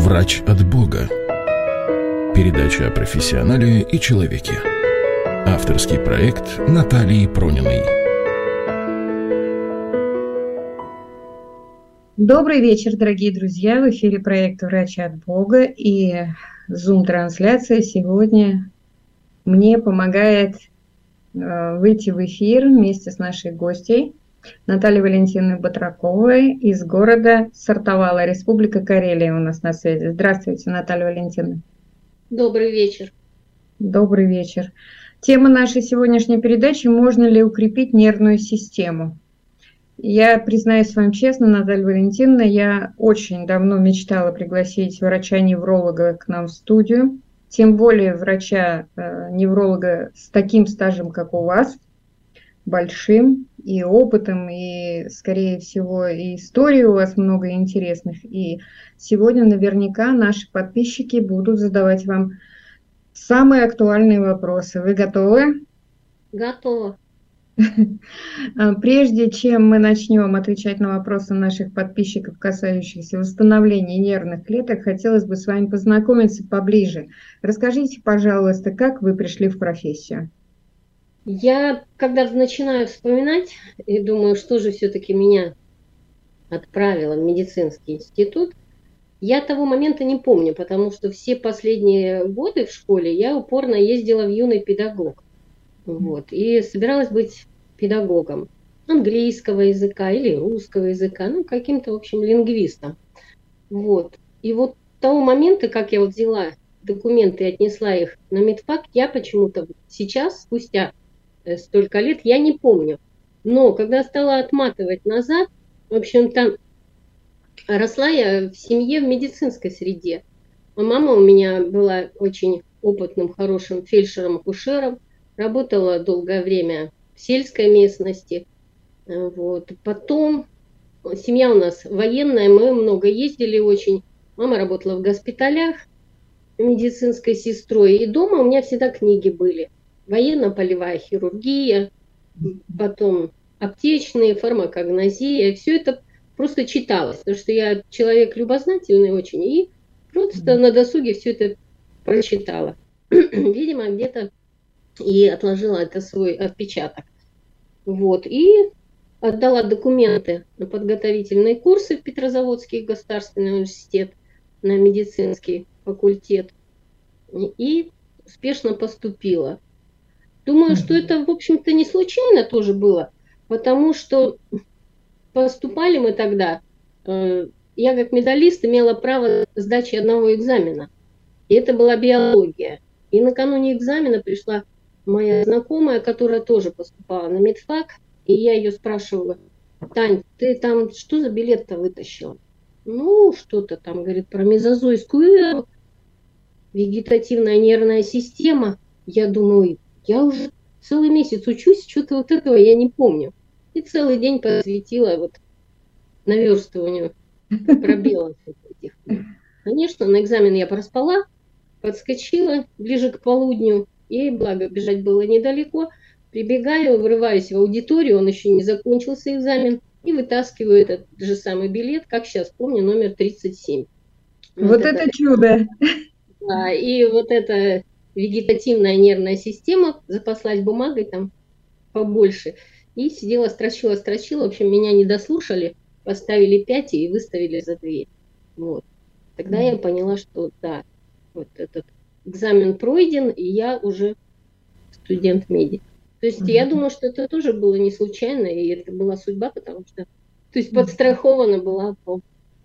Врач от Бога. Передача о профессионале и человеке. Авторский проект Натальи Прониной. Добрый вечер, дорогие друзья. В эфире проект «Врач от Бога» и Zoom-трансляция сегодня мне помогает выйти в эфир вместе с нашей гостьей Натальей Валентиновной Батраковой из города Сартовала, Республика Карелия у нас на связи. Здравствуйте, Наталья Валентиновна. Добрый вечер. Добрый вечер. Тема нашей сегодняшней передачи – можно ли укрепить нервную систему? Я признаюсь вам честно, Наталья Валентиновна, я очень давно мечтала пригласить врача-невролога к нам в студию, тем более врача-невролога с таким стажем, как у вас, большим и опытом, и, скорее всего, и историй у вас много интересных. И сегодня наверняка наши подписчики будут задавать вам самые актуальные вопросы. Вы готовы? Готова. Прежде чем мы начнем отвечать на вопросы наших подписчиков, касающихся восстановления нервных клеток, хотелось бы с вами познакомиться поближе. Расскажите, пожалуйста, как вы пришли в профессию? Я, когда начинаю вспоминать и думаю, что же все-таки меня отправило в медицинский институт, я того момента не помню, потому что все последние годы в школе я упорно ездила в юный педагог. Вот, и собиралась быть педагогом английского языка или русского языка, каким-то, в общем, лингвистом. Вот. И вот того момента, как я взяла документы и отнесла их на медфак, я почему-то сейчас, спустя столько лет, я не помню. Но когда стала отматывать назад, в общем-то, росла я в семье в медицинской среде. Мама у меня была очень опытным, хорошим фельдшером-акушером, работала долгое время в сельской местности. Вот. Потом семья у нас военная, мы много ездили очень. Мама работала в госпиталях медицинской сестрой, и дома у меня всегда книги были. Военно-полевая хирургия, потом аптечные, фармакогнозия. Все это просто читалось, потому что я человек любознательный очень, и просто на досуге все это прочитала. Видимо, где-то и отложила это свой отпечаток. Вот. И отдала документы на подготовительные курсы в Петрозаводский государственный университет, на медицинский факультет. И успешно поступила. Думаю, что это, в общем-то, не случайно тоже было, потому что поступали мы тогда, я как медалист имела право сдачи одного экзамена. И это была биология. И накануне экзамена пришла моя знакомая, которая тоже поступала на медфак, и я ее спрашивала: Тань, ты там что за билет-то вытащила? Ну, что-то там, говорит, про мезозойскую эру, вегетативная нервная система. Я думаю, я уже целый месяц учусь, что-то вот этого я не помню. И целый день посвятила наверстыванию пробелов этих. Конечно, на экзамен я проспала, подскочила ближе к полудню, и благо бежать было недалеко. Прибегаю, врываюсь в аудиторию, он еще не закончился экзамен, и вытаскиваю этот же самый билет, как сейчас помню, номер 37. Вот это чудо! Да, и вот эта вегетативная нервная система, запаслась бумагой там побольше, и сидела, строчила. В общем, меня не дослушали, поставили 5 и выставили за дверь. Вот. Тогда я поняла, что да, вот этот экзамен пройден, и я уже студент-медик. То есть я думаю, что это тоже было не случайно, и это была судьба, потому что, то есть подстрахована была по...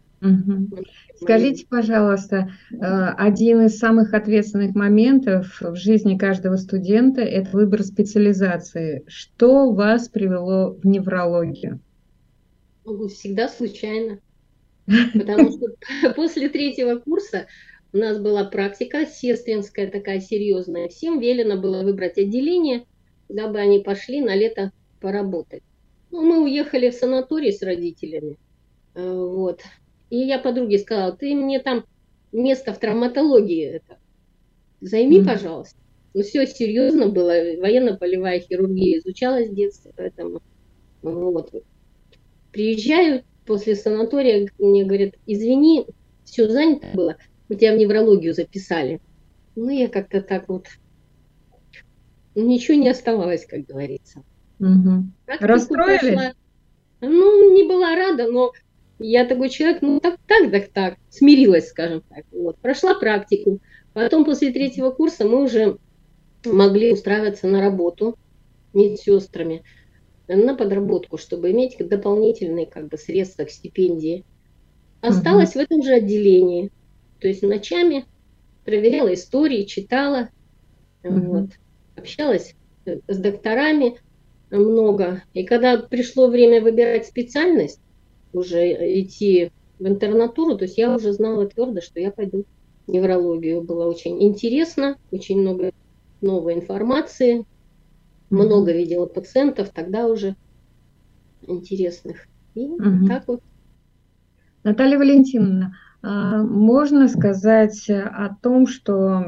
Скажите, пожалуйста, один из самых ответственных моментов в жизни каждого студента – это выбор специализации. Что вас привело в неврологию? Всегда случайно. Потому что после 3-го курса у нас была практика сестринская такая серьезная. Всем велено было выбрать отделение, куда бы они пошли на лето поработать. Мы уехали в санаторий с родителями. Вот. И я подруге сказала: ты мне там место в травматологии займи, пожалуйста. Все серьезно было. Военно-полевая хирургия изучалась в детстве, поэтому вот. Приезжаю после санатория, мне говорят: извини, все занято было, у тебя в неврологию записали. Ну, я как-то так вот, ничего не оставалось, как говорится. Угу. Практику Расстроились? прошла. Ну, не была рада, но я такой человек, ну, так, смирилась, скажем так. Вот. Прошла практику. Потом после 3-го курса мы уже могли устраиваться на работу медсестрами, на подработку, чтобы иметь дополнительные как бы средства к стипендии. Осталась в этом же отделении. То есть ночами проверяла истории, читала, вот, общалась с докторами много. И когда пришло время выбирать специальность, уже идти в интернатуру, то есть я уже знала твердо, что я пойду в неврологию. Было очень интересно, очень много новой информации, много видела пациентов, тогда уже интересных. И так вот. Наталья Валентиновна, можно сказать о том, что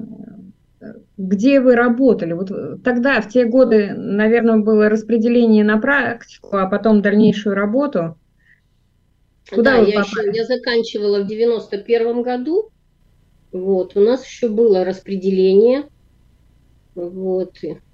где вы работали? Вот тогда, в те годы, наверное, было распределение на практику, а потом дальнейшую работу. Куда да, я заканчивала в 91-м году. Вот, у нас еще было распределение. Вот,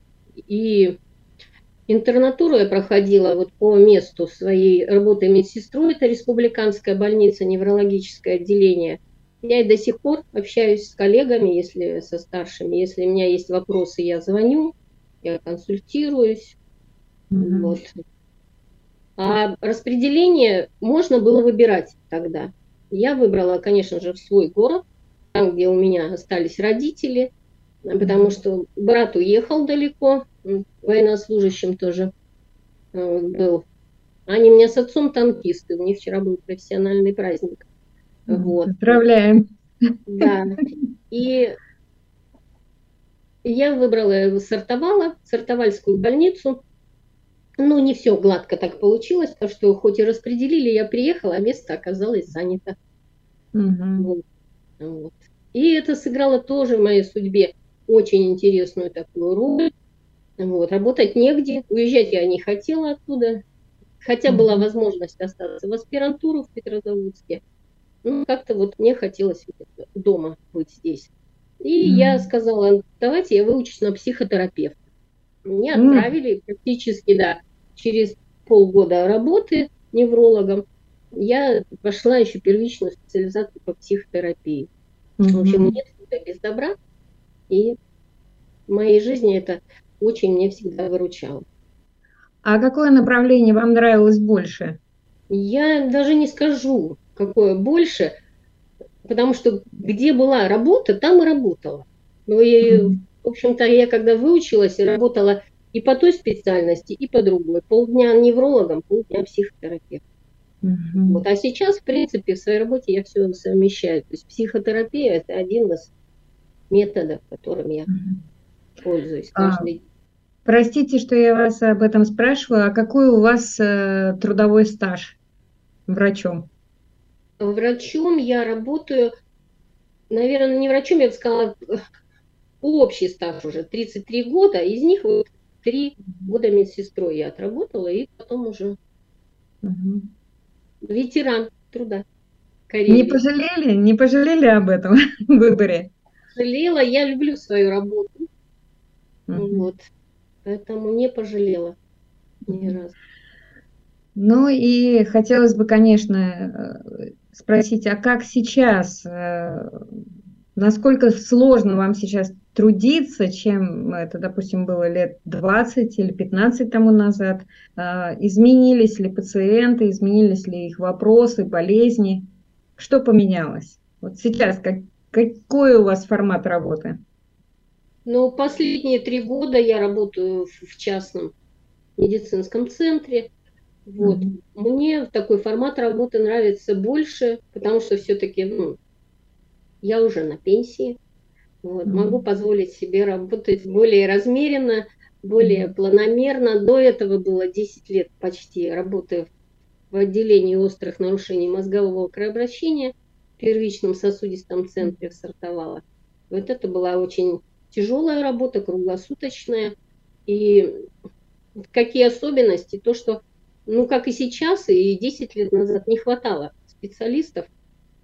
и интернатуру я проходила вот по месту своей работы медсестрой. Это республиканская больница, неврологическое отделение. Я и до сих пор общаюсь с коллегами, если со старшими. Если у меня есть вопросы, я звоню, я консультируюсь. Вот. А распределение можно было выбирать тогда. Я выбрала, конечно же, в свой город, там, где у меня остались родители, потому что брат уехал далеко, военнослужащим тоже был. Они у меня с отцом танкисты, у них вчера был профессиональный праздник. Вот. Поздравляем. Да. И я выбрала, сортовальскую больницу. Ну, не все гладко так получилось, потому что хоть и распределили, я приехала, а место оказалось занято. Вот. И это сыграло тоже в моей судьбе очень интересную такую роль. Вот. Работать негде, уезжать я не хотела оттуда, хотя была возможность остаться в аспирантуру в Петрозаводске. Ну, как-то вот мне хотелось дома быть здесь. И я сказала, давайте я выучусь на психотерапевта. Меня отправили практически, да, через полгода работы неврологом. Я пошла еще первичную специализацию по психотерапии. В общем, нет худа без добра. И в моей жизни это очень мне всегда выручало. А какое направление вам нравилось больше? Я даже не скажу, какое больше, потому что где была работа, там и работала. Ну, и, в общем-то, я когда выучилась и работала и по той специальности, и по другой. Полдня неврологом, полдня психотерапевтом. Вот. А сейчас, в принципе, в своей работе я все совмещаю. То есть психотерапия – это один из методов, которым я пользуюсь каждый день. Простите, что я вас об этом спрашиваю. А какой у вас трудовой стаж врачом? Врачом я работаю, наверное, не врачом, я бы сказала, общий стаж уже 33 года. Из них вот 3 года медсестрой я отработала, и потом уже ветеран труда. Не пожалели об этом выборе? Жалела, я люблю свою работу. Вот. Поэтому не пожалела ни разу. Ну и хотелось бы, конечно, спросить, а как сейчас, насколько сложно вам сейчас трудиться, чем это, допустим, было лет 20 или 15 тому назад? Изменились ли пациенты, изменились ли их вопросы, болезни? Что поменялось? Вот сейчас какой у вас формат работы? Ну, последние 3 года я работаю в частном медицинском центре. Вот. Мне такой формат работы нравится больше, потому что все-таки я уже на пенсии. Вот. Могу позволить себе работать более размеренно, более планомерно. До этого было 10 лет почти работы в отделении острых нарушений мозгового кровообращения в первичном сосудистом центре сортовала. Вот это была очень тяжелая работа, круглосуточная. И какие особенности? То, что, как и сейчас, и 10 лет назад не хватало специалистов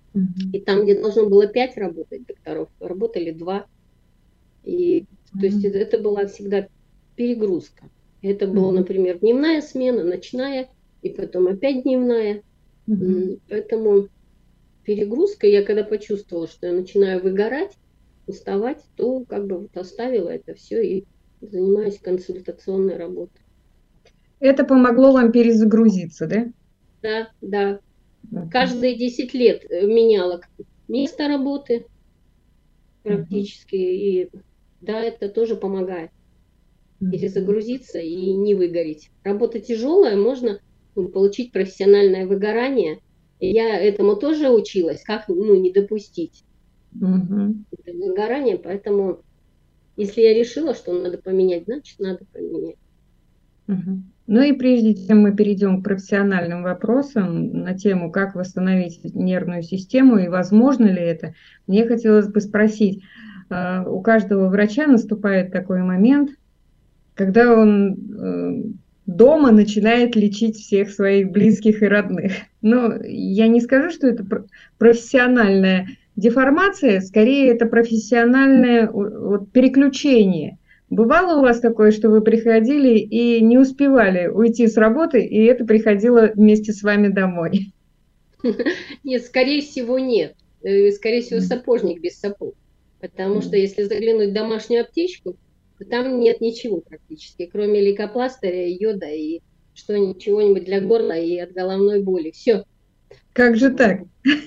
И там, где должно было 5 работать докторов, работали 2. И, то есть это была всегда перегрузка. Это была, например, дневная смена, ночная, и потом опять дневная. Поэтому перегрузка, я когда почувствовала, что я начинаю выгорать, уставать, то как бы вот оставила это все и занимаюсь консультационной работой. Это помогло вам перезагрузиться, да? Да, да. Каждые 10 лет меняла место работы практически. И да, это тоже помогает перезагрузиться и не выгореть. Работа тяжелая, можно получить профессиональное выгорание. И я этому тоже училась, как не допустить это выгорание. Поэтому, если я решила, что надо поменять, значит, надо поменять. Ну и прежде чем мы перейдем к профессиональным вопросам на тему, как восстановить нервную систему и возможно ли это, мне хотелось бы спросить, у каждого врача наступает такой момент, когда он дома начинает лечить всех своих близких и родных. Но я не скажу, что это профессиональная деформация, скорее это профессиональное переключение. Бывало у вас такое, что вы приходили и не успевали уйти с работы, и это приходило вместе с вами домой? Нет, скорее всего, нет. Скорее всего, сапожник без сапог. Потому что если заглянуть в домашнюю аптечку, то там нет ничего практически, кроме лейкопластыря, йода и чего-нибудь для горла и от головной боли. Все. Как же так?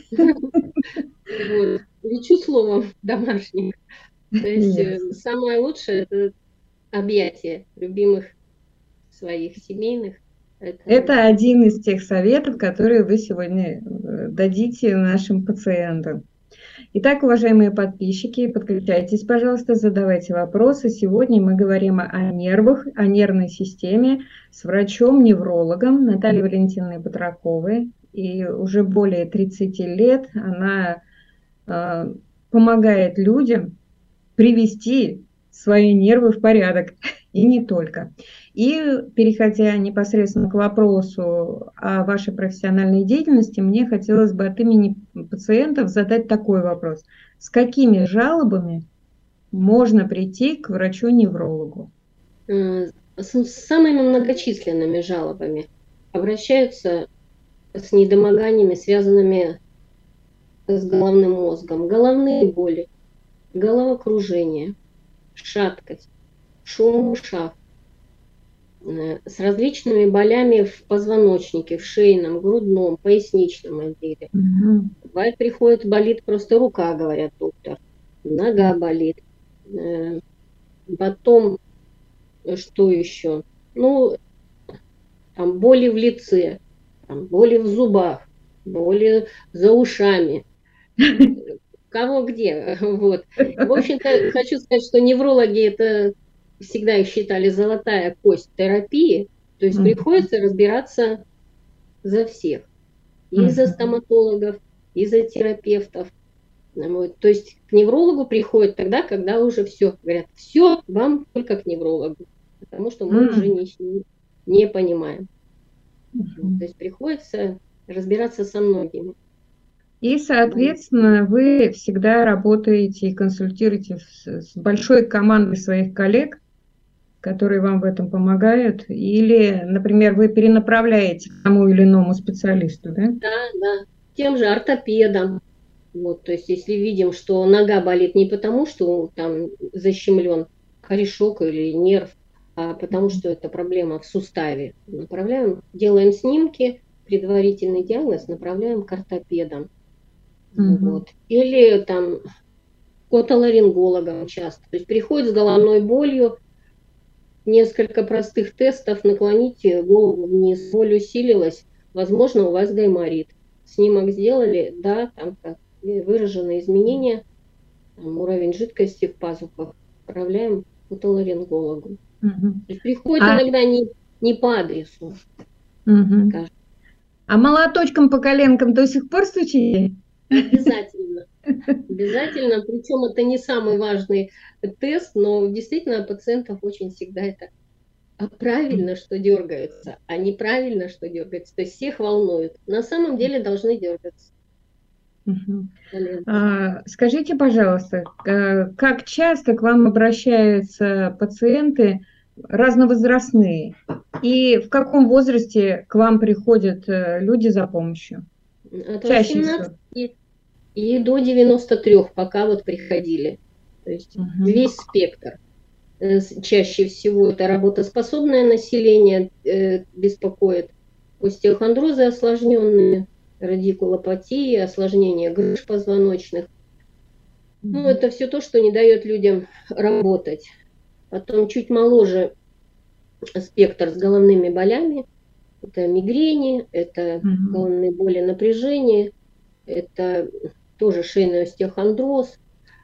Лечу словом домашних. То есть самое лучшее – это объятие любимых своих семейных. Это один из тех советов, которые вы сегодня дадите нашим пациентам. Итак, уважаемые подписчики, подключайтесь, пожалуйста, задавайте вопросы. Сегодня мы говорим о нервах, о нервной системе с врачом-неврологом Натальей Валентиновной Батраковой. И уже более 30 лет она помогает людям привести свои нервы в порядок, и не только. И переходя непосредственно к вопросу о вашей профессиональной деятельности, мне хотелось бы от имени пациентов задать такой вопрос. С какими жалобами можно прийти к врачу-неврологу? С самыми многочисленными жалобами обращаются с недомоганиями, связанными с головным мозгом. Головные боли, головокружение, шаткость, шум в ушах, с различными болями в позвоночнике, в шейном, грудном, поясничном отделе. Бывает, болит просто рука, говорят доктор, нога болит. Потом, что еще? Там боли в лице, там боли в зубах, боли за ушами. Кого где. Вот. В общем-то, хочу сказать, что неврологи это всегда их считали золотая кость терапии, то есть приходится разбираться за всех. И за стоматологов, и за терапевтов. Вот. То есть к неврологу приходят тогда, когда уже все. Говорят, все, вам только к неврологу. Потому что мы уже не понимаем. То есть приходится разбираться со многими. И, соответственно, вы всегда работаете и консультируете с большой командой своих коллег, которые вам в этом помогают, или, например, вы перенаправляете к тому или иному специалисту, да? Да, тем же ортопедом. Вот, то есть, если видим, что нога болит не потому, что там защемлен корешок или нерв, а потому что это проблема в суставе, направляем, делаем снимки, предварительный диагноз, направляем к ортопедам. Вот. Или там к отоларингологам часто. То есть приходит с головной болью, несколько простых тестов, наклоните голову вниз, боль усилилась, возможно, у вас гайморит. Снимок сделали, да, там выражены изменения, там, уровень жидкости в пазухах, отправляем к отоларингологу. Приходит иногда не по адресу. А молоточком по коленкам до сих пор стучите? Обязательно. Обязательно. Причем это не самый важный тест, но действительно у пациентов очень всегда это правильно, что дергаются, а неправильно, что дергаются. То есть всех волнует. На самом деле должны дергаться. Мгм. полезно. Скажите, пожалуйста, как часто к вам обращаются пациенты разновозрастные? И в каком возрасте к вам приходят люди за помощью? От Чаще 18 всего. и до 93 пока вот приходили. То есть Мгм. весь спектр. Чаще всего это работоспособное население беспокоит, остеохондрозы осложненные, радикулопатии, осложнения грыж позвоночных. Ну, Мгм. это все то, что не дает людям работать. Потом чуть моложе спектр с головными болями. Это мигрени, это Мгм. головные боли, напряжение, это тоже шейный остеохондроз.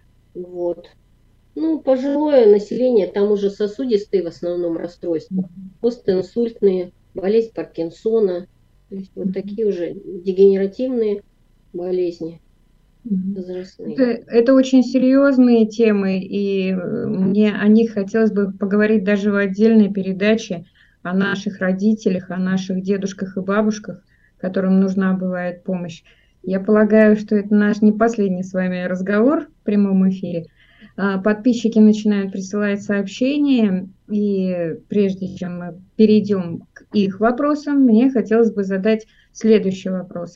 Вот. Ну, пожилое население, там уже сосудистые в основном расстройства, постинсультные, болезнь Паркинсона, то есть вот Мгм. такие уже дегенеративные болезни Мгм. Это, возрастные. это очень серьезные темы, и мне о них хотелось бы поговорить даже в отдельной передаче о наших родителях, о наших дедушках и бабушках, которым нужна бывает помощь. Я полагаю, что это наш не последний с вами разговор в прямом эфире. Подписчики начинают присылать сообщения, и прежде чем мы перейдем к их вопросам, мне хотелось бы задать следующий вопрос.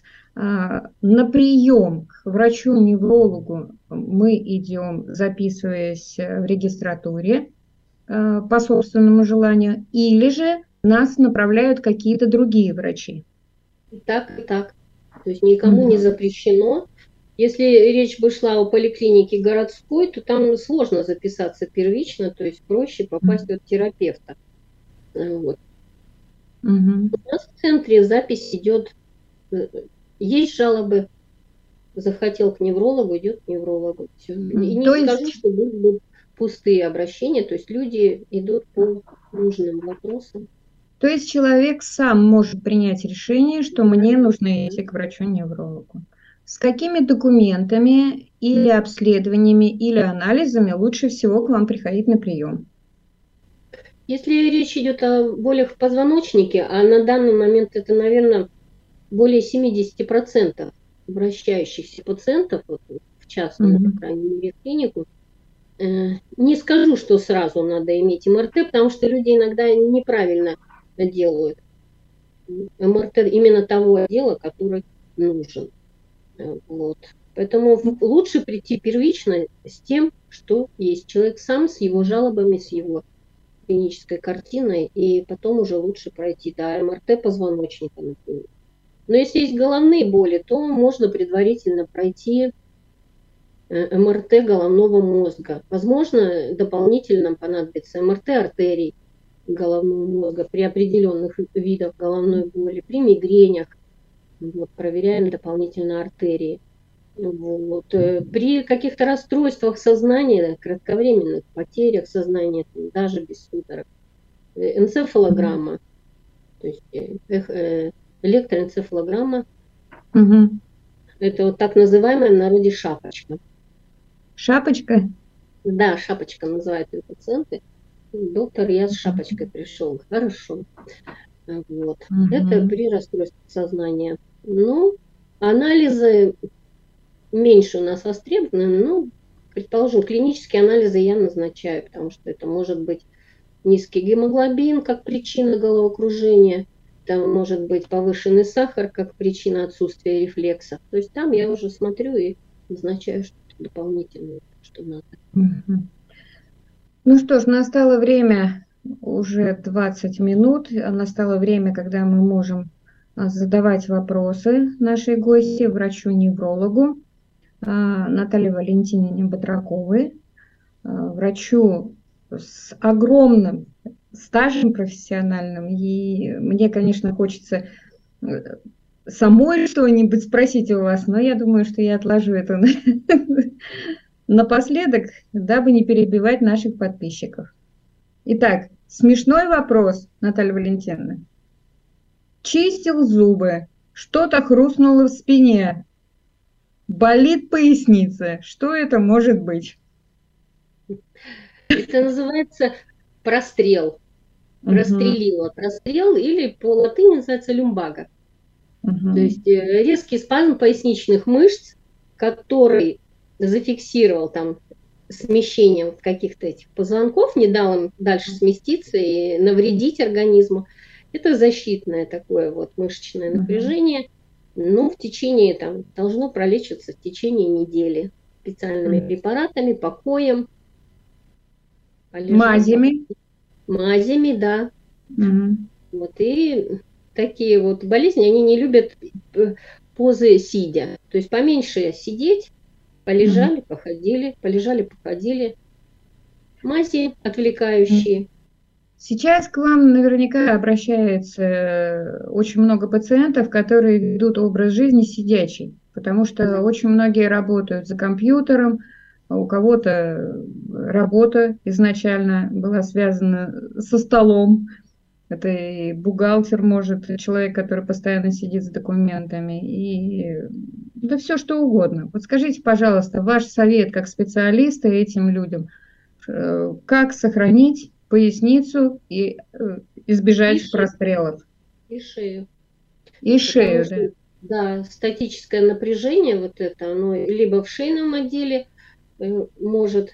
На прием к врачу-неврологу мы идем, записываясь в регистратуре по собственному желанию, или же нас направляют какие-то другие врачи. И так, и так. То есть никому не Мгм. запрещено. Если речь бы шла о поликлинике городской, то там сложно записаться первично, то есть проще попасть от терапевта. Вот. Мгм. У нас в центре запись идет, есть жалобы, захотел к неврологу, идет к неврологу. Всё. И не То скажу, есть, что будут пустые обращения, то есть люди идут по нужным вопросам. то есть человек сам может принять решение, что Да, мне нужно да. идти к врачу-неврологу. С какими документами или обследованиями или анализами лучше всего к вам приходить на прием? Если речь идет о болях в позвоночнике, а на данный момент это, наверное, более 70% обращающихся пациентов, вот, в частную, по Мгм. крайней мере, клинику, не скажу, что сразу надо иметь МРТ, потому что люди иногда неправильно делают. МРТ именно того отдела, который нужен. Вот. Поэтому лучше прийти первично с тем, что есть. Человек сам с его жалобами, с его клинической картиной, и потом уже лучше пройти, да, МРТ позвоночника, например. Но если есть головные боли, то можно предварительно пройти МРТ головного мозга. Возможно, дополнительно понадобится МРТ артерий головного мозга при определенных видах головной боли, при мигренях. Вот, проверяем дополнительно артерии. Вот. При каких-то расстройствах сознания, кратковременных потерях сознания, даже без судорог, энцефалограмма, то есть электроэнцефалограмма, Мгм. это вот так называемая в народе шапочка. Шапочка? Да, шапочка называют ее пациенты. Доктор, я с шапочкой пришел. Хорошо. Вот. Это Мгм. при расстройстве сознания. Ну, анализы меньше у нас востребованы, но, предположим, клинические анализы я назначаю, потому что это может быть низкий гемоглобин как причина головокружения, там может быть повышенный сахар как причина отсутствия рефлексов. То есть там я уже смотрю и назначаю что-то дополнительное, что надо. Мгм. Ну что ж, настало время, уже 20 минут, настало время, когда мы можем задавать вопросы нашей гости, врачу-неврологу Наталье Валентиновне Батраковой, врачу с огромным стажем профессиональным. И мне, конечно, хочется э, самой что-нибудь спросить у вас, но я думаю, что я отложу это напоследок, дабы не перебивать наших подписчиков. Итак, смешной вопрос, Наталья Валентиновна. Чистил зубы, что-то хрустнуло в спине, болит поясница. Что это может быть? Это называется прострел. Мгм, Прострелила. Прострел или по латыни называется люмбага. То мгм, есть резкий спазм поясничных мышц, который зафиксировал там смещением каких-то этих позвонков, не дал им дальше сместиться и навредить организму. Это защитное такое вот мышечное напряжение. Ну, в течение, там, должно пролечиваться в течение недели специальными препаратами, покоем. Мазями? Мазями, да. Вот, и такие вот болезни, они не любят позы сидя. То есть поменьше сидеть, полежали, походили, полежали, походили. Мази отвлекающие. Сейчас к вам наверняка обращается очень много пациентов, которые ведут образ жизни сидячий, потому что очень многие работают за компьютером, а у кого-то работа изначально была связана со столом. Это и бухгалтер, может, человек, который постоянно сидит с документами, и да все что угодно. Вот скажите, пожалуйста, ваш совет как специалиста этим людям, как сохранить поясницу и избежать прострелов? И шею. И шею, да. Да, статическое напряжение, вот это, оно либо в шейном отделе может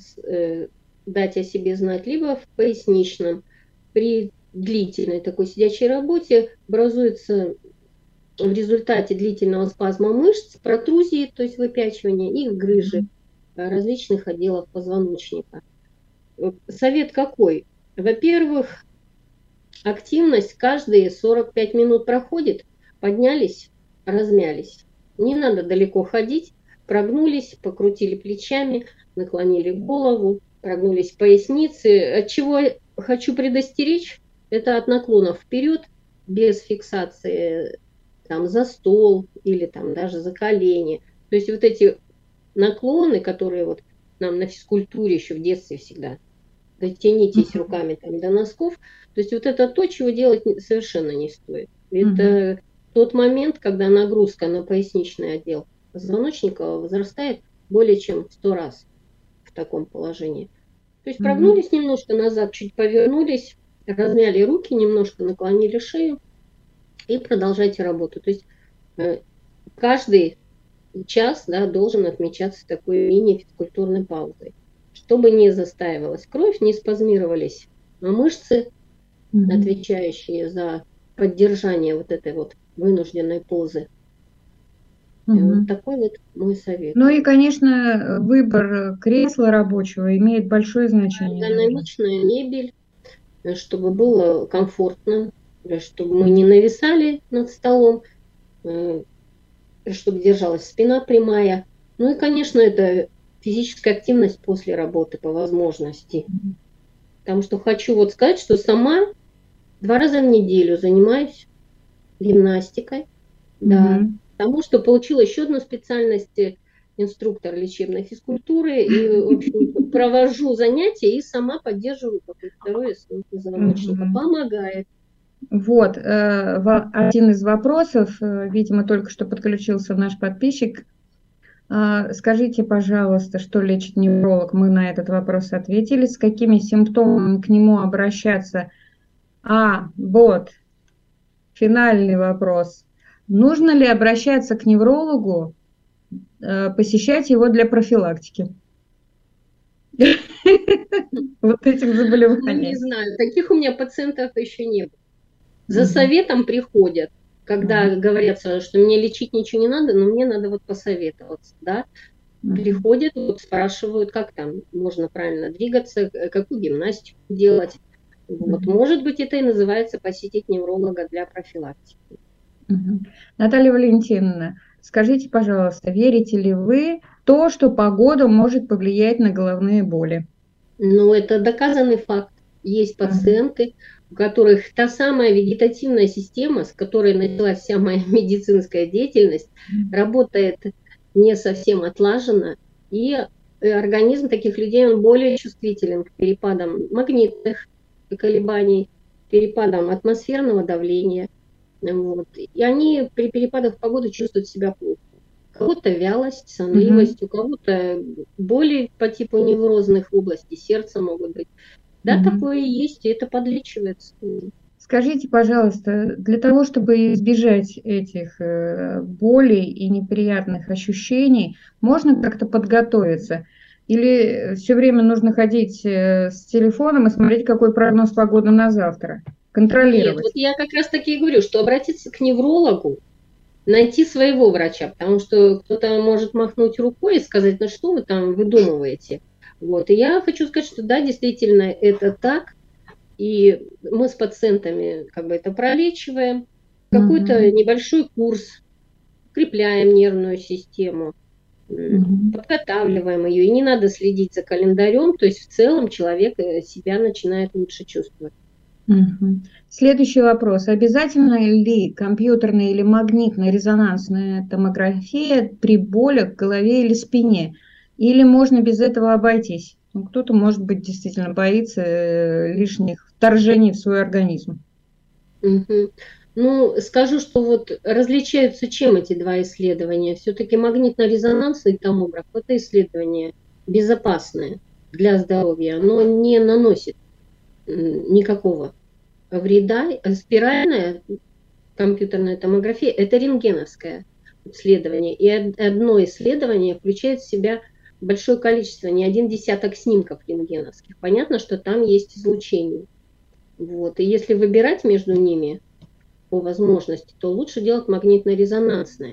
дать о себе знать, либо в поясничном. При длительной такой сидячей работе образуется в результате длительного спазма мышц протрузии, то есть выпячивания и грыжи различных отделов позвоночника. Совет какой? Во-первых, активность каждые 45 минут проходит, поднялись, размялись. Не надо далеко ходить, прогнулись, покрутили плечами, наклонили голову, прогнулись поясницы. От чего хочу предостеречь, это от наклонов вперед, без фиксации там, за стол или там, даже за колени. То есть вот эти наклоны, которые вот нам на физкультуре еще в детстве всегда, дотянитесь руками там, до носков, то есть вот это то, чего делать совершенно не стоит. Это тот момент, когда нагрузка на поясничный отдел позвоночника возрастает более чем в 100 раз в таком положении. То есть прогнулись немножко назад, чуть повернулись, размяли руки, немножко наклонили шею и продолжайте работу. То есть каждый час, да, должен отмечаться такой мини-физкультурной паузой, чтобы не застаивалась кровь, не спазмировались мышцы, отвечающие за поддержание вот этой вот вынужденной позы. Вот такой вот мой совет. Ну и, конечно, выбор кресла рабочего имеет большое значение. Эргономичная мебель, чтобы было комфортно, чтобы мы не нависали над столом, чтобы держалась спина прямая. Ну и, конечно, это физическая активность после работы по возможности. Потому что хочу вот сказать, что сама 2 раза в неделю занимаюсь гимнастикой. Да. Потому что получила еще одну специальность инструктор лечебной физкультуры. И, в общем, провожу занятия и сама поддерживаю какое-то здоровье своего позвоночника. Помогает. Вот, один из вопросов, видимо, только что подключился наш подписчик. Скажите, пожалуйста, что лечит невролог? Мы на этот вопрос ответили. С какими симптомами к нему обращаться? Вот, финальный вопрос. Нужно ли обращаться к неврологу, посещать его для профилактики? Вот этих заболеваний. Не знаю, таких у меня пациентов еще не было. За советом приходят, когда говорят, что мне лечить ничего не надо, но мне надо вот посоветоваться, да. Приходят, вот, спрашивают, как там можно правильно двигаться, какую гимнастику делать. Вот, может быть, это и называется посетить невролога для профилактики. Наталья Валентиновна, скажите, пожалуйста, верите ли вы в то, что погода может повлиять на головные боли? Ну, это доказанный факт. Есть пациенты, у которых та самая вегетативная система, с которой началась вся моя медицинская деятельность, работает не совсем отлаженно, и организм таких людей, он более чувствителен к перепадам магнитных колебаний, перепадам атмосферного давления. Вот. И они при перепадах погоды чувствуют себя плохо. У кого-то вялость, сонливость, у кого-то боли по типу неврозных областей сердца могут быть. Да, такое и есть, и это подлечивается. Скажите, пожалуйста, для того, чтобы избежать этих болей и неприятных ощущений, можно как-то подготовиться? Или все время нужно ходить с телефоном и смотреть, какой прогноз погоды на завтра? Нет, вот Контролировать? я как раз таки и говорю, что обратиться к неврологу, найти своего врача, потому что кто-то может махнуть рукой и сказать, ну что вы там выдумываете. Вот. И я хочу сказать, что да, действительно, это так. И мы с пациентами как бы это пролечиваем. Какой-то небольшой курс, укрепляем нервную систему, подготавливаем ее. И не надо следить за календарем, то есть в целом человек себя начинает лучше чувствовать. Следующий вопрос. Обязательно ли компьютерная или магнитно-резонансная томография при болях в голове или спине? Или можно без этого обойтись? Ну, кто-то, может быть, действительно боится лишних вторжений в свой организм. Ну, скажу, что вот различаются чем эти два исследования. Все-таки магнитно-резонансный томограф – это исследование безопасное для здоровья, но не наносит никакого вреда. Спиральная компьютерная томография – это рентгеновское исследование. И одно исследование включает в себя большое количество, не один десяток снимков рентгеновских. Понятно, что там есть излучение. Вот. И если выбирать между ними по возможности, то лучше делать магнитно-резонансное.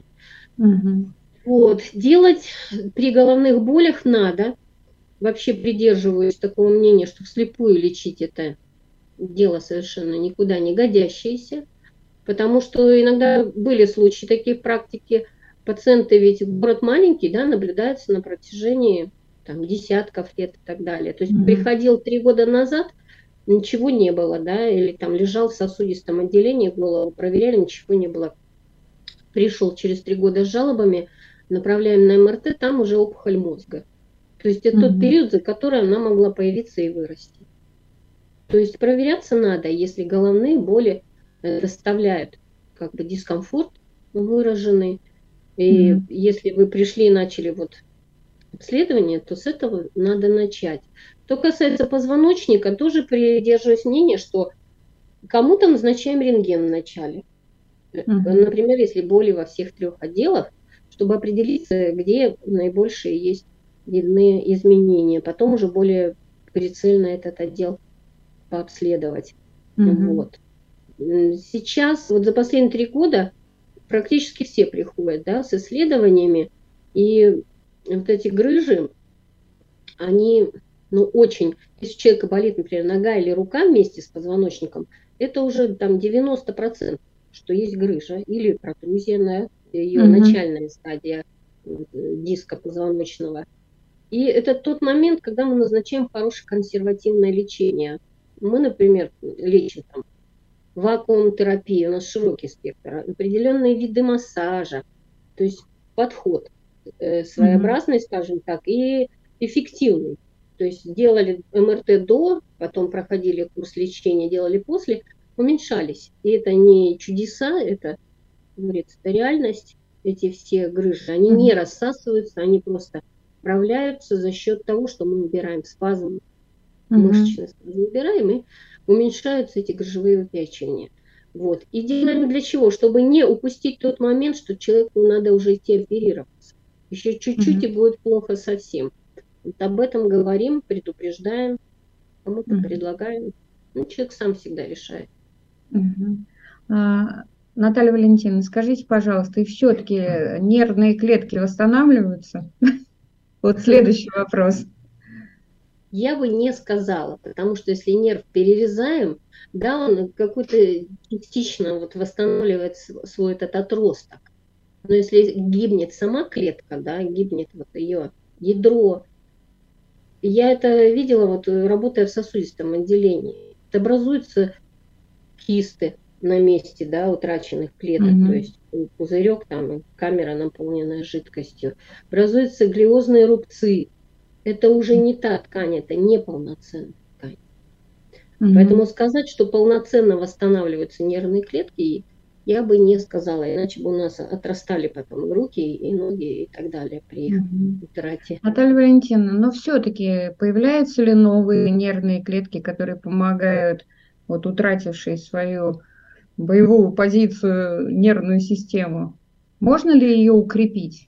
Вот. Делать при головных болях надо. Вообще придерживаюсь такого мнения, что вслепую лечить это дело совершенно никуда не годящееся, потому что иногда были случаи такие в практике, пациенты ведь город маленький, да, наблюдаются на протяжении там, десятков лет и так далее. То есть приходил 3 года назад, ничего не было, да, или там лежал в сосудистом отделении, голову проверяли, ничего не было. Пришел через 3 года с жалобами, направляем на МРТ, там уже опухоль мозга. То есть это тот период, за который она могла появиться и вырасти. То есть проверяться надо, если головные боли доставляют как бы дискомфорт выраженный. И если вы пришли и начали вот обследование, то с этого надо начать. Что касается позвоночника, тоже придерживаюсь мнения, что кому-то назначаем рентген вначале. Например, если боли во всех 3 отделах, чтобы определиться, где наибольшие есть видны изменения. Потом уже более прицельно этот отдел пообследовать. Вот. Сейчас, вот за последние 3 года, практически все приходят, да, с исследованиями, и вот эти грыжи, они, ну, очень, если у человека болит, например, нога или рука вместе с позвоночником, это уже там 90%, что есть грыжа или протрузия на ее начальная стадия диска позвоночного. И это тот момент, когда мы назначаем хорошее консервативное лечение. Мы, например, лечим там вакуум-терапию, у нас широкий спектр, определенные виды массажа, то есть подход своеобразный, скажем так, и эффективный. То есть делали МРТ до, потом проходили курс лечения, делали после, уменьшались. И это не чудеса, это, говорится, это реальность, эти все грыжи, они не рассасываются, они просто справляются за счет того, что мы убираем спазм, мышечный спазм убираем, и уменьшаются эти грыжевые выпячивания. Вот. И делаем для чего? Чтобы не упустить тот момент, что человеку надо уже идти оперироваться. Еще чуть-чуть и будет плохо совсем. Вот об этом говорим, предупреждаем, кому-то предлагаем. Ну, человек сам всегда решает. Наталья Валентиновна, скажите, пожалуйста, и все-таки нервные клетки восстанавливаются? Вот следующий вопрос. Я бы не сказала, потому что если нерв перерезаем, да, он какой-то частично вот восстанавливает свой этот отросток. Но если гибнет сама клетка, да, гибнет вот ее ядро, я это видела, вот работая в сосудистом отделении, образуются кисты на месте, да, утраченных клеток, то есть пузырек, там камера, наполненная жидкостью, образуются глиозные рубцы. Это уже не та ткань, это неполноценная ткань. Поэтому сказать, что полноценно восстанавливаются нервные клетки, я бы не сказала, иначе бы у нас отрастали потом руки и ноги и так далее при их утрате. Наталья Валентиновна, но все-таки появляются ли новые нервные клетки, которые помогают вот утративший свою боевую позицию, нервную систему, можно ли ее укрепить?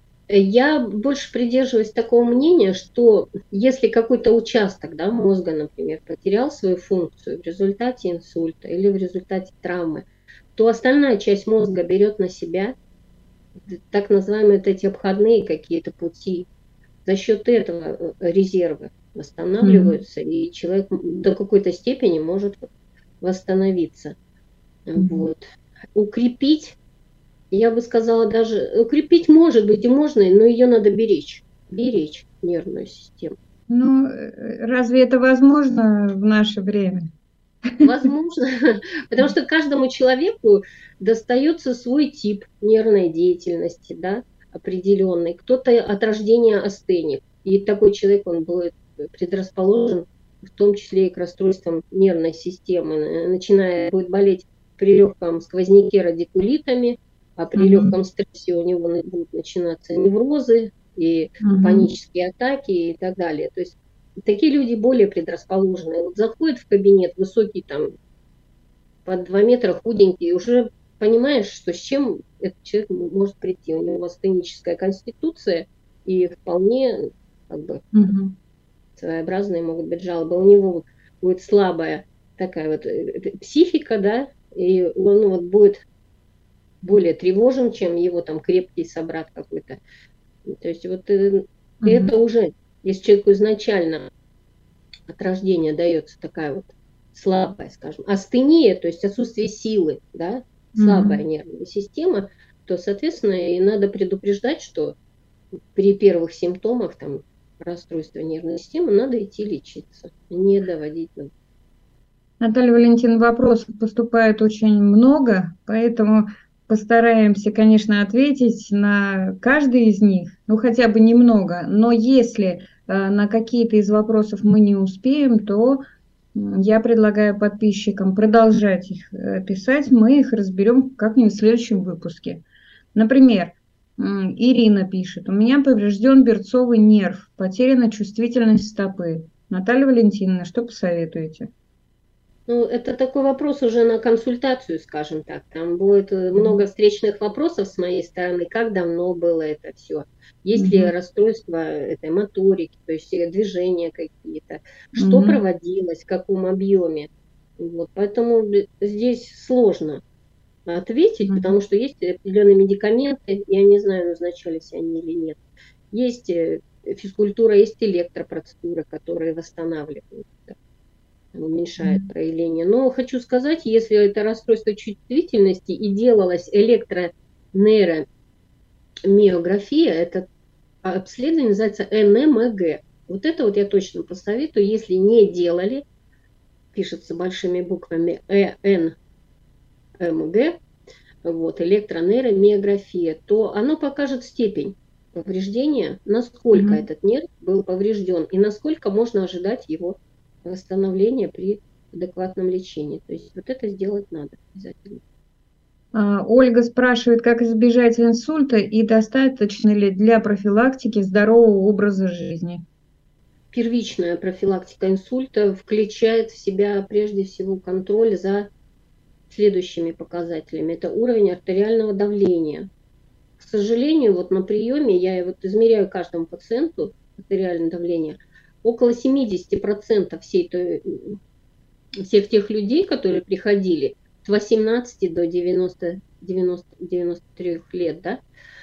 Я больше придерживаюсь такого мнения, что если какой-то участок, да, мозга, например, потерял свою функцию в результате инсульта или в результате травмы, то остальная часть мозга берет на себя так называемые вот эти обходные какие-то пути. За счет этого резервы восстанавливаются, и человек до какой-то степени может восстановиться. Вот. Укрепить, я бы сказала, даже укрепить может быть и можно, но ее надо беречь. Беречь нервную систему. Ну, разве это возможно в наше время? Возможно, потому что каждому человеку достается свой тип нервной деятельности, да, определенный. Кто-то от рождения астеник, и такой человек, он будет предрасположен в том числе и к расстройствам нервной системы, начиная будет болеть при легком сквозняке радикулитами, а при легком стрессе у него будут начинаться неврозы и панические атаки и так далее. То есть такие люди более предрасположены. Вот заходит в кабинет высокий, там, под 2 метра, худенький, и уже понимаешь, что с чем этот человек может прийти. У него астеническая конституция, и вполне как бы, своеобразные могут быть жалобы. У него будет слабая такая вот психика, да, и он вот будет более тревожен, чем его там крепкий собрат какой-то. То есть вот это уже, если человеку изначально от рождения дается такая вот слабая, скажем, астения, то есть отсутствие силы, да, слабая нервная система, то, соответственно, и надо предупреждать, что при первых симптомах там, расстройства нервной системы надо идти лечиться, не доводить до... Наталья Валентиновна, вопросов поступает очень много, поэтому постараемся, конечно, ответить на каждый из них, ну хотя бы немного, но если на какие-то из вопросов мы не успеем, то я предлагаю подписчикам продолжать их писать, мы их разберем как-нибудь в следующем выпуске. Например, Ирина пишет: у меня поврежден берцовый нерв, потеряна чувствительность стопы. Наталья Валентиновна, что посоветуете? Ну, это такой вопрос уже на консультацию, скажем так. Там будет много встречных вопросов с моей стороны, как давно было это все. Есть ли расстройство этой моторики, то есть движения какие-то, что проводилось, в каком объеме. Вот, поэтому здесь сложно ответить, потому что есть определенные медикаменты, я не знаю, назначались они или нет. Есть физкультура, есть электропроцедуры, которые восстанавливают, уменьшает проявление. Но хочу сказать, если это расстройство чувствительности и делалась электронейромиография, это обследование называется НМГ. Вот это вот я точно посоветую, если не делали, пишется большими буквами ЭНМГ, вот, электронейромиография, то оно покажет степень повреждения, насколько этот нерв был поврежден и насколько можно ожидать его восстановления при адекватном лечении. То есть вот это сделать надо обязательно. Ольга спрашивает, как избежать инсульта и достаточно ли для профилактики здорового образа жизни? Первичная профилактика инсульта включает в себя прежде всего контроль за следующими показателями. Это уровень артериального давления. К сожалению, вот на приеме я вот измеряю каждому пациенту артериальное давление. Около 70% всех тех людей, которые приходили с 18 до 93 лет, да,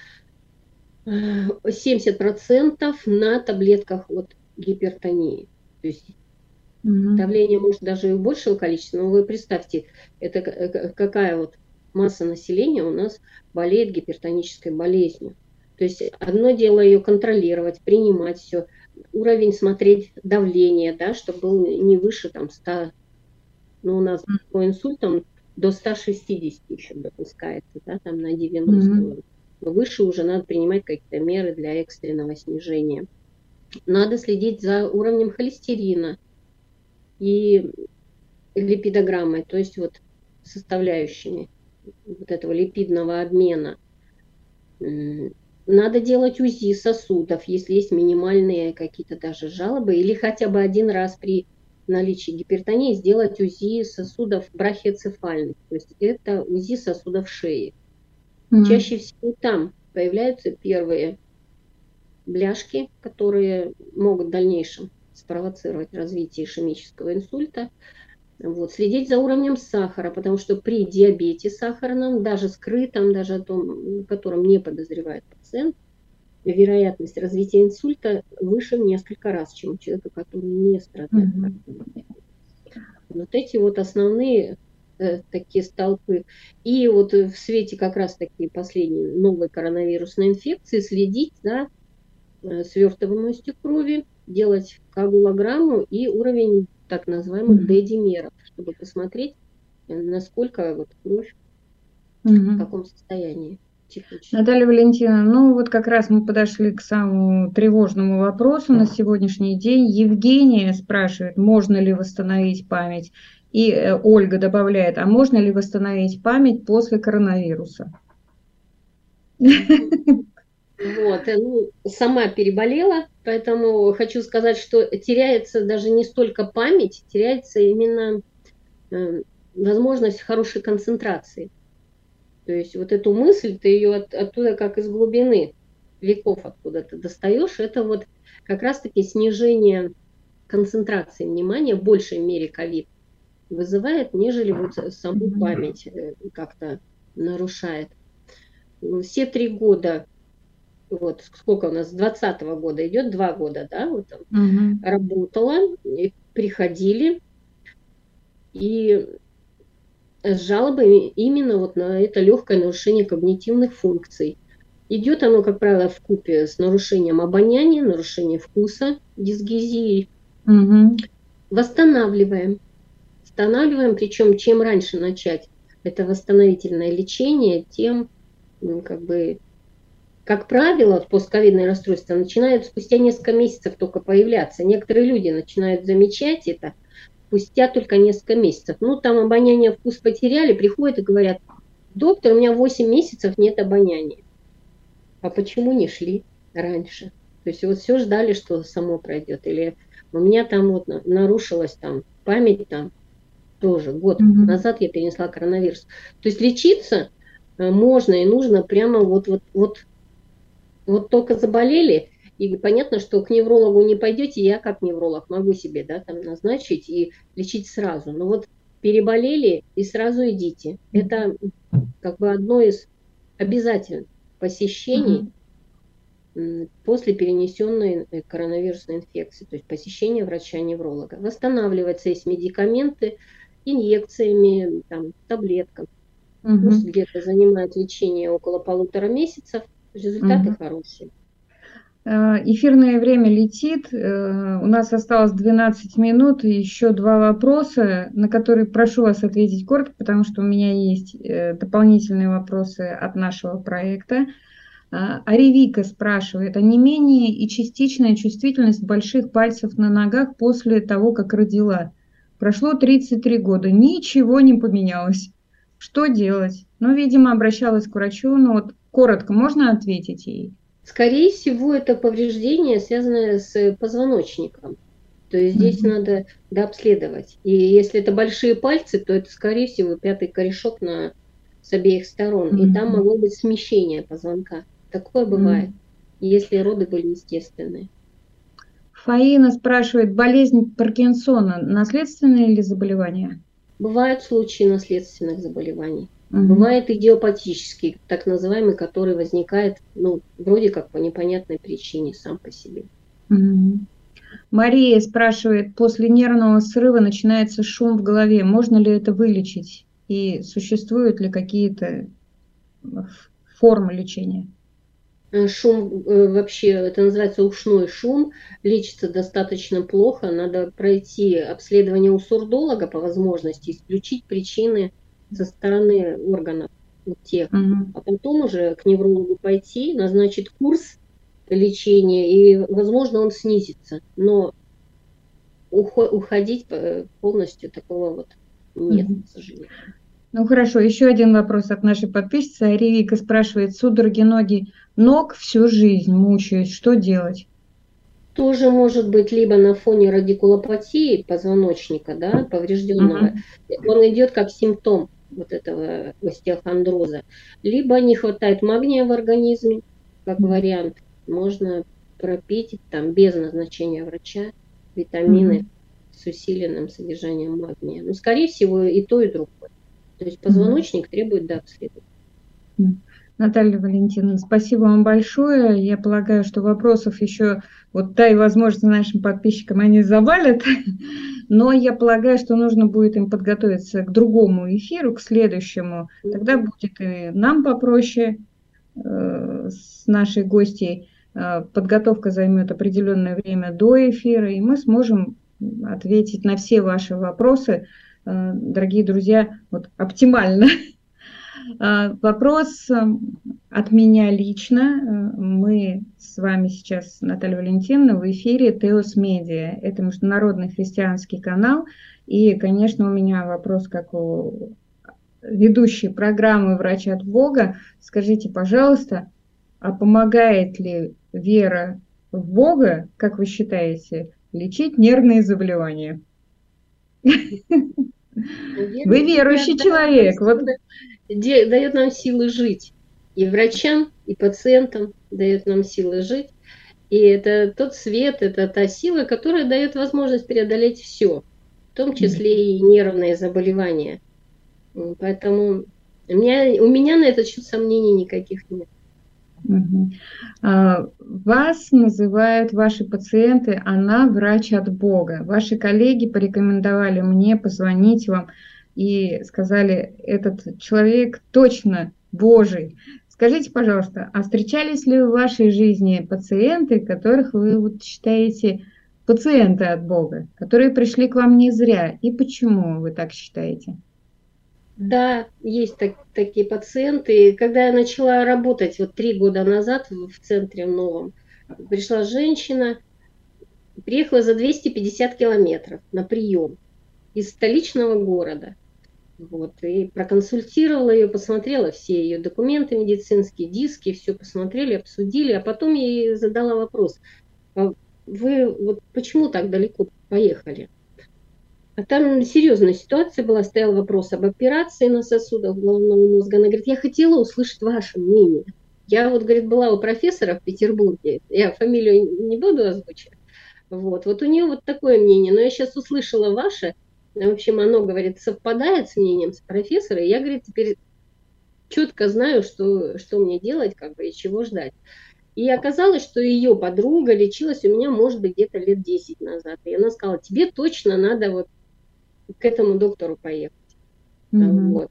70% на таблетках от гипертонии. То есть давление может даже и в большем количестве, но вы представьте, это какая вот масса населения у нас болеет гипертонической болезнью. То есть одно дело ее контролировать, принимать все, уровень смотреть давление, да, чтобы был не выше там 100, ну у нас по инсультам до 160 еще допускается, да, там на 90. Но выше уже надо принимать какие-то меры для экстренного снижения. Надо следить за уровнем холестерина и липидограммой, то есть вот составляющими вот этого липидного обмена. Надо делать УЗИ сосудов, если есть минимальные какие-то даже жалобы, или хотя бы один раз при наличии гипертонии сделать УЗИ сосудов брахиоцефальных, то есть это УЗИ сосудов шеи. Чаще всего там появляются первые бляшки, которые могут в дальнейшем спровоцировать развитие ишемического инсульта. Вот. Следить за уровнем сахара, потому что при диабете сахарном, даже скрытом, даже о том, о котором не подозревает пациент, вероятность развития инсульта выше в несколько раз, чем у человека, который не страдает. Вот эти вот основные такие столпы. И вот в свете как раз таки последней новой коронавирусной инфекции следить за свертываемостью крови, делать коагулограмму и уровень так называемых D-димеров, чтобы посмотреть, насколько вот кровь в каком состоянии. Наталья Валентиновна, ну вот как раз мы подошли к самому тревожному вопросу на сегодняшний день. Евгения спрашивает, можно ли восстановить память, и Ольга добавляет, а можно ли восстановить память после коронавируса? Вот, ну, сама переболела, поэтому хочу сказать, что теряется даже не столько память, теряется именно возможность хорошей концентрации. То есть вот эту мысль, ты ее оттуда как из глубины веков откуда ты достаешь, это вот как раз-таки снижение концентрации внимания в большей мере ковид вызывает, нежели вот саму память как-то нарушает. Все 3 года, вот сколько у нас, с 2020 года идет, 2 года, да, вот там, работала, и приходили, и с жалобами именно вот на это легкое нарушение когнитивных функций. Идет оно, как правило, вкупе с нарушением обоняния, нарушением вкуса, дисгезией. Восстанавливаем. Восстанавливаем, причем чем раньше начать это восстановительное лечение, тем, ну, как правило, постковидные расстройства начинают спустя несколько месяцев только появляться. Некоторые люди начинают замечать это спустя только несколько месяцев. Ну, там обоняние, вкус потеряли, приходят и говорят, доктор, у меня 8 месяцев нет обоняния. А почему не шли раньше? То есть вот все ждали, что само пройдет. Или у меня там вот нарушилась там память, там тоже год назад я перенесла коронавирус. То есть лечиться можно и нужно прямо вот только заболели, и понятно, что к неврологу не пойдете, я как невролог могу себе, да, там назначить и лечить сразу. Но вот переболели и сразу идите. Это как бы одно из обязательных посещений после перенесенной коронавирусной инфекции, то есть посещение врача-невролога. Восстанавливаться есть медикаменты, инъекциями, там, таблетками. Курс где-то занимает лечение около 1,5 месяцев, результаты хорошие. Эфирное время летит, у нас осталось 12 минут, и еще 2 вопроса, на которые прошу вас ответить коротко, потому что у меня есть дополнительные вопросы от нашего проекта. Аревика спрашивает, онемение и частичная чувствительность больших пальцев на ногах после того, как родила. Прошло 33 года, ничего не поменялось. Что делать? Ну, видимо, обращалась к врачу, но вот коротко можно ответить ей? Скорее всего, это повреждение, связанное с позвоночником. То есть здесь надо дообследовать. И если это большие пальцы, то это, скорее всего, 5-й корешок с обеих сторон. И там могло быть смещение позвонка. Такое бывает, если роды были естественные. Фаина спрашивает, болезнь Паркинсона наследственное или заболевание? Бывают случаи наследственных заболеваний. Бывает идиопатический, так называемый, который возникает, ну, вроде как по непонятной причине сам по себе. Мария спрашивает, после нервного срыва начинается шум в голове. Можно ли это вылечить? И существуют ли какие-то формы лечения? Шум вообще, это называется ушной шум, лечится достаточно плохо. Надо пройти обследование у сурдолога по возможности, исключить причины со стороны органов у тех, а потом уже к неврологу пойти, назначить курс лечения, и, возможно, он снизится. Но уходить полностью такого вот нет, к сожалению. Ну хорошо, еще один вопрос от нашей подписчицы. Аревика спрашивает, судороги ног всю жизнь мучают, что делать? тоже может быть либо на фоне радикулопатии позвоночника, да, поврежденного. Он идет как симптом вот этого остеохондроза. Либо не хватает магния в организме, как вариант. Можно пропить там без назначения врача витамины с усиленным содержанием магния. Но, скорее всего, и то, и другое. То есть позвоночник требует дообследования. Наталья Валентиновна, спасибо вам большое. Я полагаю, что вопросов еще, вот дай возможность нашим подписчикам, они завалят, но я полагаю, что нужно будет им подготовиться к другому эфиру, к следующему. Тогда будет и нам попроще с нашей гостьей. Подготовка займет определенное время до эфира, и мы сможем ответить на все ваши вопросы, дорогие друзья, вот оптимально. Вопрос от меня лично. Мы с вами сейчас, Наталья Валентиновна, в эфире Теос Медиа. Это международный христианский канал. И, конечно, у меня вопрос, как у ведущей программы «Врач от Бога». Скажите, пожалуйста, а помогает ли вера в Бога, как вы считаете, лечить нервные заболевания? Вы верующий человек. Вот. Дает нам силы жить. И врачам, и пациентам дает нам силы жить. И это тот свет, это та сила, которая дает возможность преодолеть все, в том числе и нервные заболевания. Поэтому у меня на этот счет сомнений никаких нет. Вас называют ваши пациенты, она врач от Бога. Ваши коллеги порекомендовали мне позвонить вам и сказали, этот человек точно Божий. Скажите, пожалуйста, а встречались ли в вашей жизни пациенты, которых вы вот считаете пациенты от Бога, которые пришли к вам не зря? И почему вы так считаете? Да, есть такие пациенты. Когда я начала работать вот 3 года назад в центре новом, пришла женщина, приехала за 250 километров на прием из столичного города. Вот, и проконсультировала ее, посмотрела все ее документы медицинские, диски, все посмотрели, обсудили, а потом я ей задала вопрос: вы вот почему так далеко поехали? А там серьезная ситуация была, стоял вопрос об операции на сосудах головного мозга. Она говорит, я хотела услышать ваше мнение. Я вот, говорит, была у профессора в Петербурге, я фамилию не буду озвучивать. Вот у нее вот такое мнение, но я сейчас услышала ваше. В общем, оно, говорит, совпадает с мнением профессора. И я, говорит, теперь четко знаю, что мне делать, как бы, и чего ждать. И оказалось, что ее подруга лечилась у меня, может быть, где-то лет 10 назад. И она сказала, тебе точно надо вот к этому доктору поехать. Вот.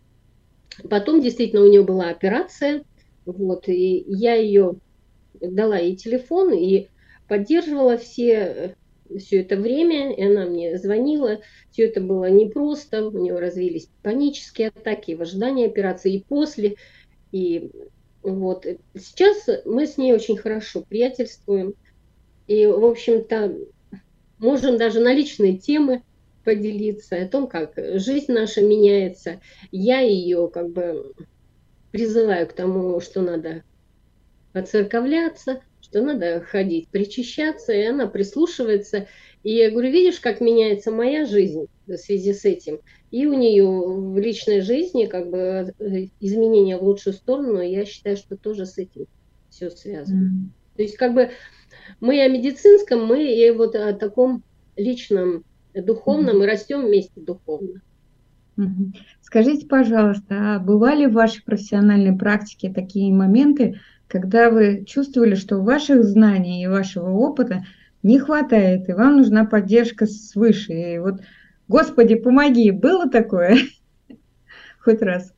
Потом действительно у нее была операция. Вот, и я ее дала ей телефон и поддерживала все это время, и она мне звонила. Все это было непросто, у нее развились панические атаки в ожидании операции и после. И вот сейчас мы с ней очень хорошо приятельствуем. И, в общем-то, можем даже на личные темы поделиться о том, как жизнь наша меняется. Я ее как бы призываю к тому, что надо отцерковляться, что надо ходить, причащаться, и она прислушивается. И я говорю, видишь, как меняется моя жизнь в связи с этим. И у нее в личной жизни как бы изменения в лучшую сторону, я считаю, что тоже с этим все связано. То есть как бы мы о медицинском, мы и вот о таком личном, духовном, и растем вместе духовно. Скажите, пожалуйста, а бывали в вашей профессиональной практике такие моменты, когда вы чувствовали, что ваших знаний и вашего опыта не хватает, и вам нужна поддержка свыше? И вот, Господи, помоги, было такое? Хоть раз.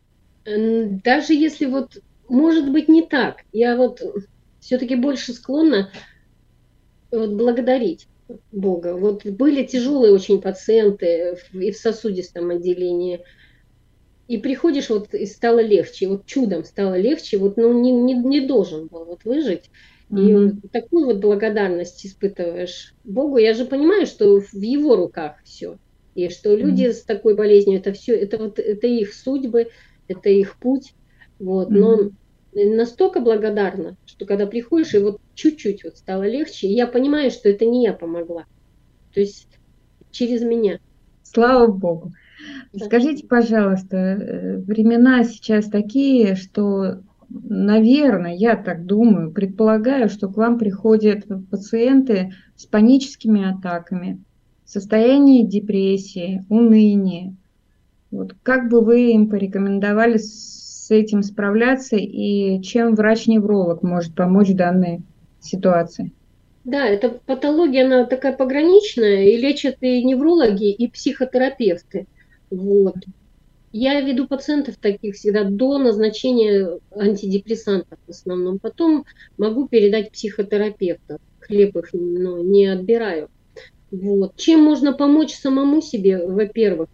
Даже если вот, может быть, не так, я вот все-таки больше склонна вот благодарить Бога. Вот были тяжелые очень пациенты и в сосудистом отделении, и приходишь, вот и стало легче, вот чудом стало легче, вот ну, не должен был вот выжить. И такую вот благодарность испытываешь Богу. Я же понимаю, что в его руках все. И что люди с такой болезнью, это все, это их судьбы, это их путь. Вот. Но настолько благодарна, что когда приходишь, и вот чуть-чуть вот стало легче, и я понимаю, что это не я помогла. То есть через меня. Слава Богу. Скажите, пожалуйста, времена сейчас такие, что, наверное, я так думаю, предполагаю, что к вам приходят пациенты с паническими атаками, в состоянии депрессии, уныния. Вот как бы вы им порекомендовали с этим справляться и чем врач-невролог может помочь в данной ситуации? Да, эта патология, она такая пограничная, и лечат и неврологи, и психотерапевты. Вот. Я веду пациентов таких всегда до назначения антидепрессантов в основном. Потом могу передать психотерапевту. Хлеб их не отбираю. Вот. Чем можно помочь самому себе, во-первых?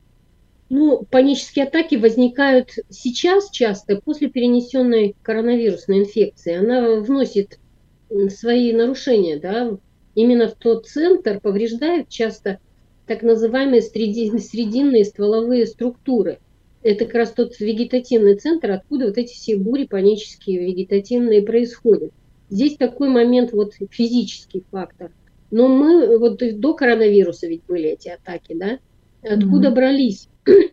Панические атаки возникают сейчас часто после перенесенной коронавирусной инфекции. Она вносит свои нарушения, да, именно в тот центр, повреждает часто так называемые срединные стволовые структуры. Это как раз тот вегетативный центр, откуда вот эти все бури панические вегетативные происходят. Здесь такой момент, вот физический фактор. Но мы, вот до коронавируса ведь были эти атаки, да? Откуда брались?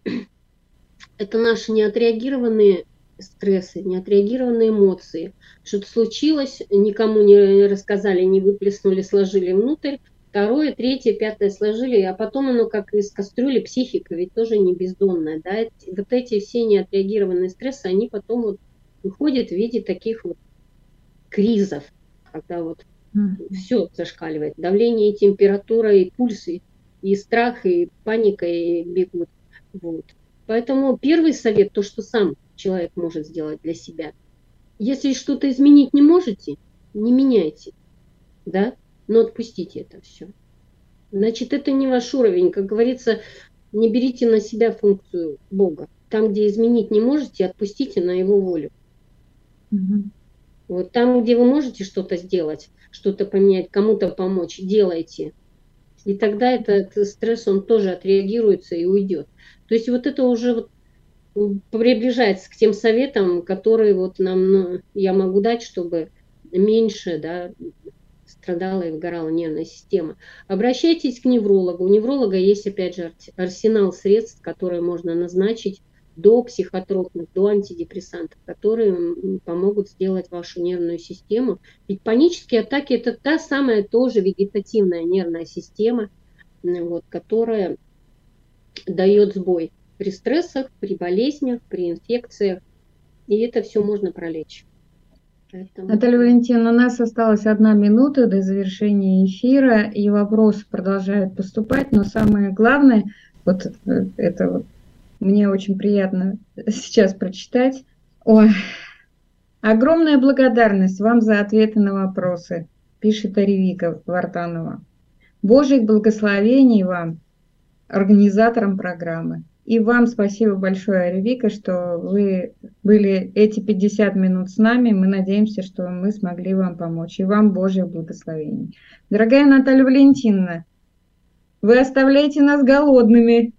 Это наши неотреагированные стрессы, неотреагированные эмоции. Что-то случилось, никому не рассказали, не выплеснули, сложили внутрь. Второе, третье, пятое сложили, а потом оно как из кастрюли, психика ведь тоже не бездонная. Да? Вот эти все неотреагированные стрессы, они потом вот выходят в виде таких вот кризов, когда вот все зашкаливает. Давление, и температура, и пульс, и страх, и паника, и бегут. Вот. Поэтому первый совет, то, что сам человек может сделать для себя. Если что-то изменить не можете, не меняйте, да, но отпустите это все. Значит, это не ваш уровень. Как говорится, не берите на себя функцию Бога. Там, где изменить не можете, отпустите на Его волю. Вот там, где вы можете что-то сделать, что-то поменять, кому-то помочь, делайте. И тогда этот стресс, он тоже отреагируется и уйдет. То есть вот это уже вот приближается к тем советам, которые вот нам, я могу дать, чтобы меньше, да, страдала и выгорала нервная система. Обращайтесь к неврологу. У невролога есть, опять же, арсенал средств, которые можно назначить до психотропных, до антидепрессантов, которые помогут сделать вашу нервную систему. Ведь панические атаки – это та самая тоже вегетативная нервная система, вот, которая дает сбой при стрессах, при болезнях, при инфекциях. И это все можно пролечь. Поэтому... Наталья Валентиновна, у нас осталась 1 минута до завершения эфира, и вопросы продолжают поступать, но самое главное, вот это вот мне очень приятно сейчас прочитать. Ой, огромная благодарность вам за ответы на вопросы, пишет Аревика Вартанова. Божьих благословений вам, организаторам программы. И вам спасибо большое, Аревика, что вы были эти 50 минут с нами. Мы надеемся, что мы смогли вам помочь. И вам Божьих благословений. Дорогая Наталья Валентиновна, вы оставляете нас голодными.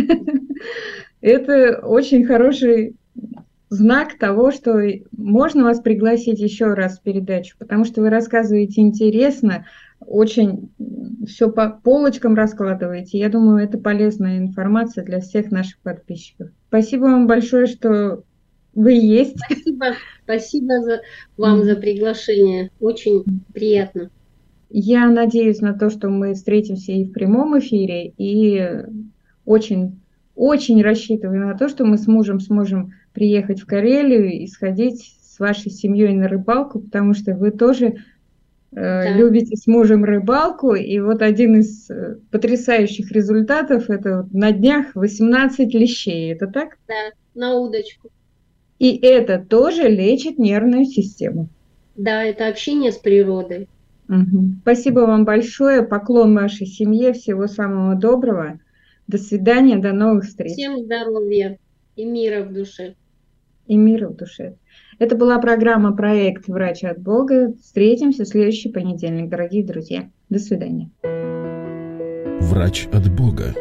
Это очень хороший знак того, что можно вас пригласить еще раз в передачу, потому что вы рассказываете интересно, очень все по полочкам раскладываете. Я думаю, это полезная информация для всех наших подписчиков. Спасибо вам большое, что вы есть. Спасибо вам за приглашение. Очень приятно. Я надеюсь на то, что мы встретимся и в прямом эфире, и очень рассчитываю на то, что мы с мужем сможем приехать в Карелию и сходить с вашей семьей на рыбалку, потому что вы тоже любите с мужем рыбалку. И вот один из потрясающих результатов – это на днях 18 лещей. Это так? Да, на удочку. И это тоже лечит нервную систему. Да, это общение с природой. Спасибо вам большое. Поклон вашей семье. Всего самого доброго. До свидания, до новых встреч. Всем здоровья и мира в душе. И мира в душе. Это была программа «Проект Врач от Бога». Встретимся в следующий понедельник, дорогие друзья. До свидания. Врач от Бога.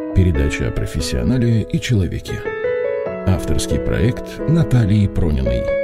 Передача о профессионале и человеке. Авторский проект Натальи Прониной.